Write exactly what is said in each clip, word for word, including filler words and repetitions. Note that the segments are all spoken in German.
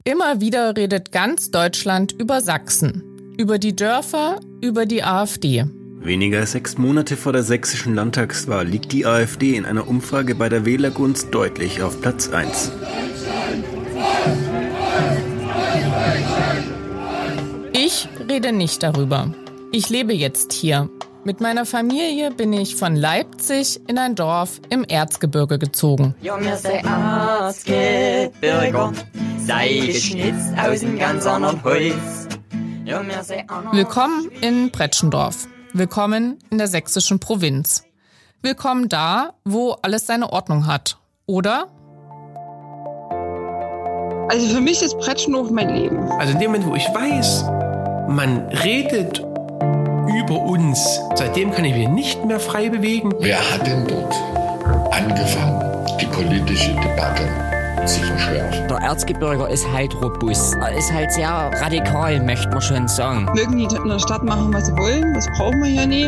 Immer wieder redet ganz Deutschland über Sachsen, über die Dörfer, über die AfD. Weniger als sechs Monate vor der sächsischen Landtagswahl liegt die AfD in einer Umfrage bei der Wählergunst deutlich auf Platz eins. Ich rede nicht darüber. Ich lebe jetzt hier. Mit meiner Familie bin ich von Leipzig in ein Dorf im Erzgebirge gezogen. Ja, wir sind Erzgebirger, sei geschnitzt aus einem ganz anderen Holz. Ja, wir sind Willkommen in Pretschendorf. Willkommen in der sächsischen Provinz. Willkommen da, wo alles seine Ordnung hat. Oder? Also für mich ist Pretschendorf mein Leben. Also in dem Moment, wo ich weiß, man redet über uns, seitdem kann ich mich nicht mehr frei bewegen. Wer hat denn dort angefangen, die politische Debatte zu verschärfen? Der Erzgebirger ist halt robust. Er ist halt sehr radikal, möchte man schon sagen. Mögen die in der Stadt machen, was sie wollen, das brauchen wir ja nie.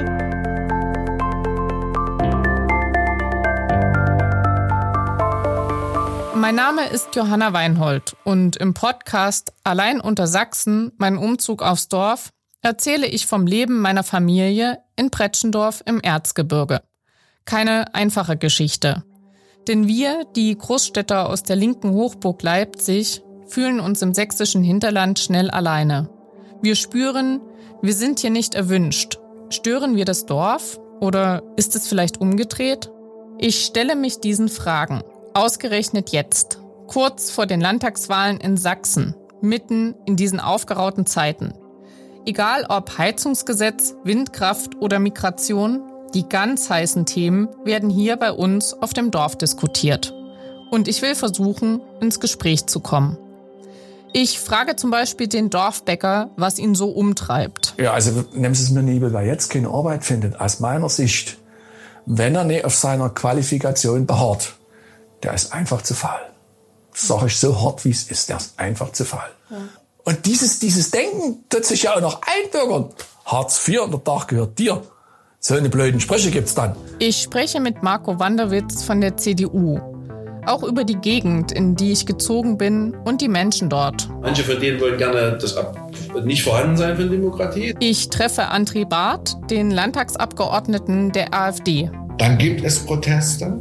Mein Name ist Johanna Weinhold und im Podcast Allein unter Sachsen, mein Umzug aufs Dorf, erzähle ich vom Leben meiner Familie in Pretschendorf im Erzgebirge. Keine einfache Geschichte. Denn wir, die Großstädter aus der linken Hochburg Leipzig, fühlen uns im sächsischen Hinterland schnell alleine. Wir spüren, wir sind hier nicht erwünscht. Stören wir das Dorf? Oder ist es vielleicht umgedreht? Ich stelle mich diesen Fragen. Ausgerechnet jetzt, kurz vor den Landtagswahlen in Sachsen, mitten in diesen aufgerauten Zeiten. Egal ob Heizungsgesetz, Windkraft oder Migration, die ganz heißen Themen werden hier bei uns auf dem Dorf diskutiert. Und ich will versuchen, ins Gespräch zu kommen. Ich frage zum Beispiel den Dorfbäcker, was ihn so umtreibt. Ja, also nehmen Sie es mir nicht, weil er jetzt keine Arbeit findet. Aus meiner Sicht, wenn er nicht auf seiner Qualifikation beharrt, der ist einfach zu faul. Das sage ich so hart, wie es ist. Der ist einfach zu faul. Ja. Und dieses, dieses Denken tut sich ja auch noch einbürgern. Hartz vier und der Tag gehört dir. So eine blöden Sprüche gibt's dann. Ich spreche mit Marco Wanderwitz von der C D U. Auch über die Gegend, in die ich gezogen bin und die Menschen dort. Manche von denen wollen gerne das nicht vorhanden sein von Demokratie. Ich treffe André Barth, den Landtagsabgeordneten der AfD. Dann gibt es Proteste.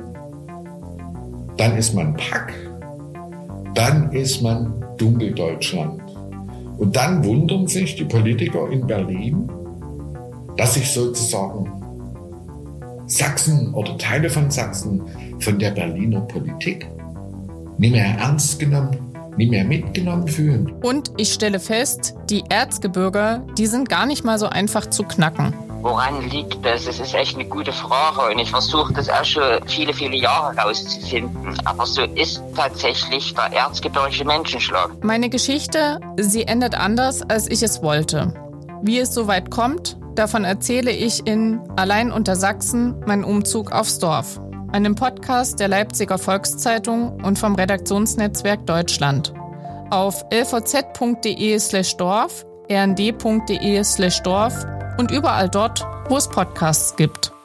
Dann ist man Pack. Dann ist man Dunkeldeutschland. Und dann wundern sich die Politiker in Berlin, dass sich sozusagen Sachsen oder Teile von Sachsen von der Berliner Politik nicht mehr ernst genommen, nicht mehr mitgenommen fühlen. Und ich stelle fest, die Erzgebirger, die sind gar nicht mal so einfach zu knacken. Woran liegt das? Das ist echt eine gute Frage und ich versuche das auch schon viele, viele Jahre rauszufinden. Aber so ist tatsächlich der erzgebirgische Menschenschlag. Meine Geschichte, sie endet anders, als ich es wollte. Wie es so weit kommt, davon erzähle ich in Allein unter Sachsen, mein Umzug aufs Dorf, einem Podcast der Leipziger Volkszeitung und vom Redaktionsnetzwerk Deutschland. Auf lvz.de slash Dorf, rnd.de slash Dorf und überall dort, wo es Podcasts gibt.